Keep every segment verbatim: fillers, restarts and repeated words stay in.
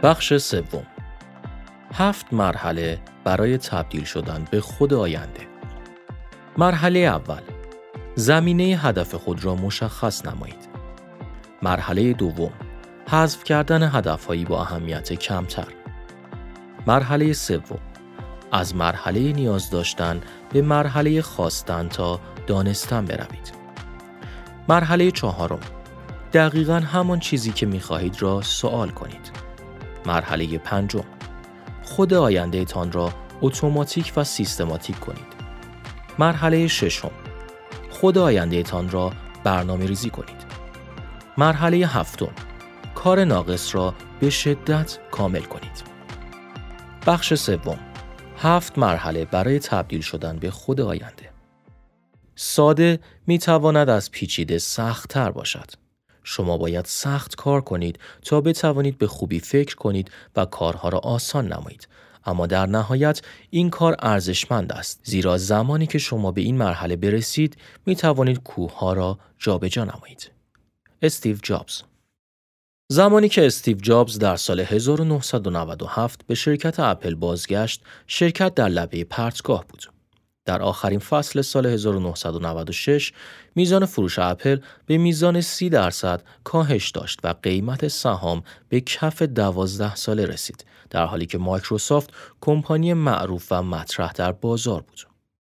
بخش سوم. هفت مرحله برای تبدیل شدن به خود آینده. مرحله اول، زمینه هدف خود را مشخص نمایید. مرحله دوم، حذف کردن هدفهایی با اهمیت کمتر. مرحله سوم، از مرحله نیاز داشتن به مرحله خواستن تا دانستن بروید. مرحله چهارم، دقیقاً همان چیزی که می‌خواهید را سوال کنید. مرحله پنجم، خود آینده تان را اتوماتیک و سیستماتیک کنید. مرحله ششم، خود آینده تان را برنامه ریزی کنید. مرحله هفتم، کار ناقص را به شدت کامل کنید. بخش سوم، هفت مرحله برای تبدیل شدن به خود آینده. ساده می تواند از پیچیده سخت تر باشد. شما باید سخت کار کنید تا بتوانید به خوبی فکر کنید و کارها را آسان نمایید. اما در نهایت این کار ارزشمند است، زیرا زمانی که شما به این مرحله برسید می توانید کوهها را جابجا نمایید. استیو جابز. زمانی که استیو جابز در سال هزار و نهصد و نود و هفت به شرکت اپل بازگشت، شرکت در لبه پرتگاه بود. در آخرین فصل سال هزار و نهصد و نود و شش میزان فروش اپل به میزان سی درصد کاهش داشت و قیمت سهام به کف دوازده ساله رسید، در حالی که مایکروسافت کمپانی معروف و مطرح در بازار بود.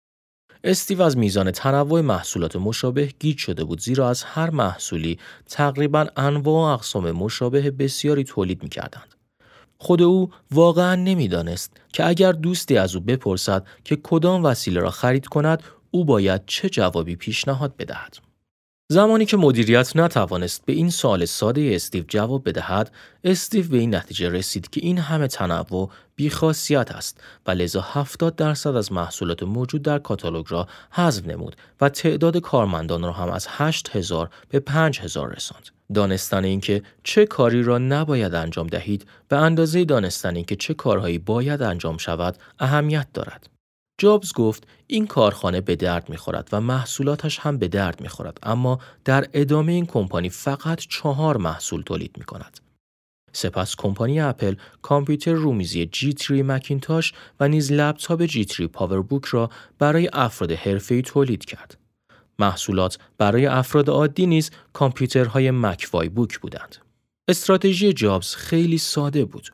استیو از میزان تنوع محصولات مشابه گیج شده بود، زیرا از هر محصولی تقریباً انواع و اقسام مشابه بسیاری تولید می‌کردند. خود او واقعاً نمی‌دانست که اگر دوستی از او بپرسد که کدام وسیله را خرید کند، او باید چه جوابی پیشنهاد بدهد. زمانی که مدیریت نتوانست به این سوال ساده استیو جواب بدهد، استیو به این نتیجه رسید که این همه تنوع بی‌خاصیت است و لذا هفتاد درصد از محصولات موجود در کاتالوگ را حذف نمود و تعداد کارمندان را هم از هشت هزار به پنج هزار رساند. دانستن اینکه چه کاری را نباید انجام دهید به اندازه دانستن اینکه چه کارهایی باید انجام شود اهمیت دارد. جابز گفت این کارخانه به درد می‌خورد و محصولاتش هم به درد می‌خورد، اما در ادامه این کمپانی فقط چهار محصول تولید می‌کند. سپس کمپانی اپل کامپیوتر رومیزی جی تری مکینتاش و نیز لپتاپ جی تری پاوربوک را برای افراد حرفه‌ای تولید کرد. محصولات برای افراد عادی نیز کامپیوترهای مک وای بوک بودند. استراتژی جابز خیلی ساده بود.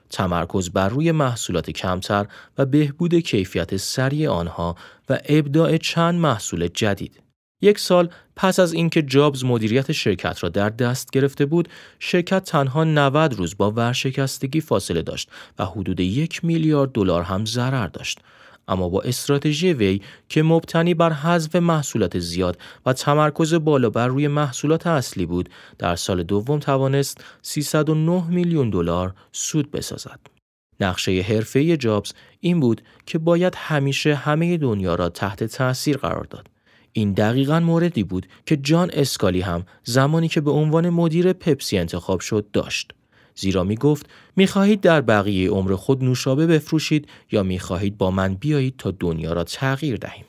تمرکز بر روی محصولات کمتر و بهبود کیفیت سریع آنها و ابداع چند محصول جدید. یک سال پس از اینکه جابز مدیریت شرکت را در دست گرفته بود، شرکت تنها نود روز با ورشکستگی فاصله داشت و حدود یک میلیارد دلار هم ضرر داشت. اما با استراتژی وی که مبتنی بر حذف محصولات زیاد و تمرکز بالا بر روی محصولات اصلی بود، در سال دوم توانست سیصد و نه میلیون دلار سود بسازد. نقشه حرفه‌ای جابز این بود که باید همیشه همه دنیا را تحت تأثیر قرار داد. این دقیقاً موردی بود که جان اسکالی هم زمانی که به عنوان مدیر پپسی انتخاب شد داشت. زیرا می گفت می خواهید در بقیه عمر خود نوشابه بفروشید یا می خواهید با من بیایید تا دنیا را تغییر دهیم.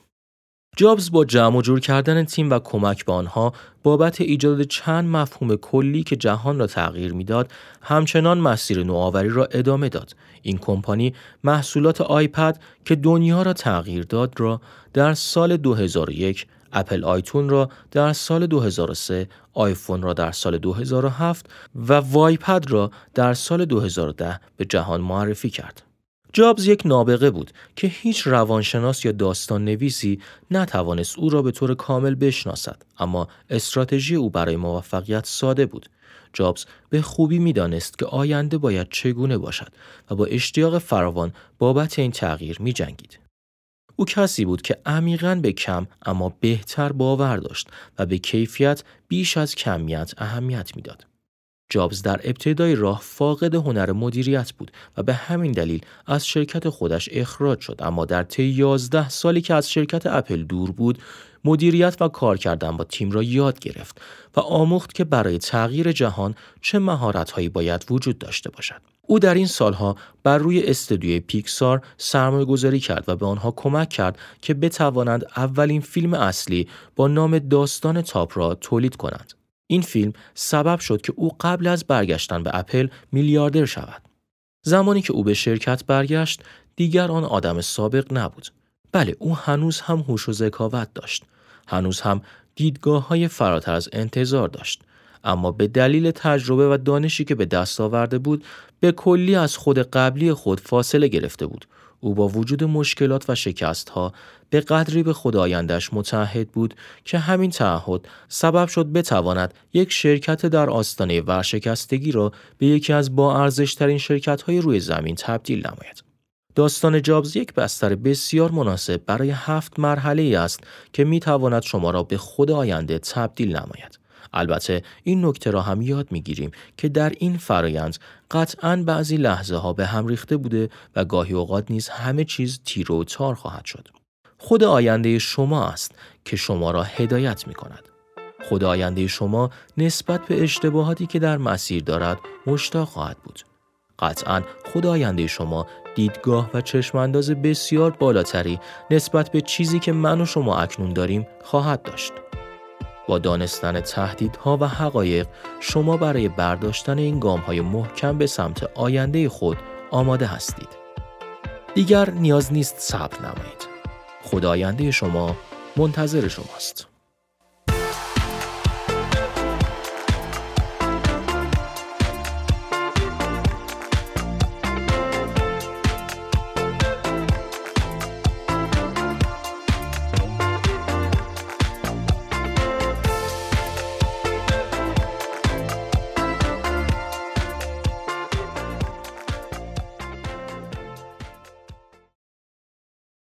جابز با جمع و جور کردن تیم و کمک به آنها بابت ایجاد چند مفهوم کلی که جهان را تغییر میداد، همچنان مسیر نوآوری را ادامه داد. این کمپانی محصولات آیپد که دنیا را تغییر داد را در سال دو هزار و یک، اپل آیتون را در سال دو هزار و سه، آیفون را در سال دو هزار و هفت و وایپد را در سال دو هزار و ده به جهان معرفی کرد. جابز یک نابغه بود که هیچ روانشناس یا داستان نویسی نتوانست او را به طور کامل بشناسد، اما استراتژی او برای موفقیت ساده بود. جابز به خوبی می‌دانست که آینده باید چگونه باشد و با اشتیاق فراوان بابت این تغییر می‌جنگید. او کسی بود که عمیقاً به کم اما بهتر باور داشت و به کیفیت بیش از کمیت اهمیت می‌داد. جابز در ابتدای راه فاقد هنر مدیریت بود و به همین دلیل از شرکت خودش اخراج شد، اما در طی یازده سالی که از شرکت اپل دور بود، مدیریت و کار کردن با تیم را یاد گرفت و آموخت که برای تغییر جهان چه مهارت‌هایی باید وجود داشته باشد. او در این سالها بر روی استودیوی پیکسار سرمایه‌گذاری کرد و به آنها کمک کرد که بتوانند اولین فیلم اصلی با نام داستان تاپ را تولید کنند. این فیلم سبب شد که او قبل از برگشتن به اپل میلیاردر شود. زمانی که او به شرکت برگشت، دیگر آن آدم سابق نبود. بله، او هنوز هم هوش و ذکاوت داشت. هنوز هم دیدگاه‌های فراتر از انتظار داشت. اما به دلیل تجربه و دانشی که به دست آورده بود، به کلی از خود قبلی خود فاصله گرفته بود. او با وجود مشکلات و شکست‌ها به قدری به خود آینده‌اش متعهد بود که همین تعهد سبب شد بتواند یک شرکت در آستانه ورشکستگی را به یکی از با ارزش‌ترین شرکت‌های روی زمین تبدیل نماید. داستان جابز یک بستر بسیار مناسب برای هفت مرحله است که می‌تواند شما را به خود آینده تبدیل نماید. البته این نکته را هم یاد می‌گیریم که در این فرایند قطعاً بعضی لحظه ها به هم ریخته بوده و گاهی اوقات نیز همه چیز تیر و تار خواهد شد. خود آینده شما است که شما را هدایت می‌کند. خود آینده شما نسبت به اشتباهاتی که در مسیر دارد مشتاق خواهد بود. قطعاً خود آینده شما دیدگاه و چشمانداز بسیار بالاتری نسبت به چیزی که من و شما اکنون داریم خواهد داشت. با دانستن تهدیدها و حقایق، شما برای برداشتن این گام‌های محکم به سمت آینده خود آماده هستید. دیگر نیاز نیست صبر نمایید. خود آینده شما منتظر شماست.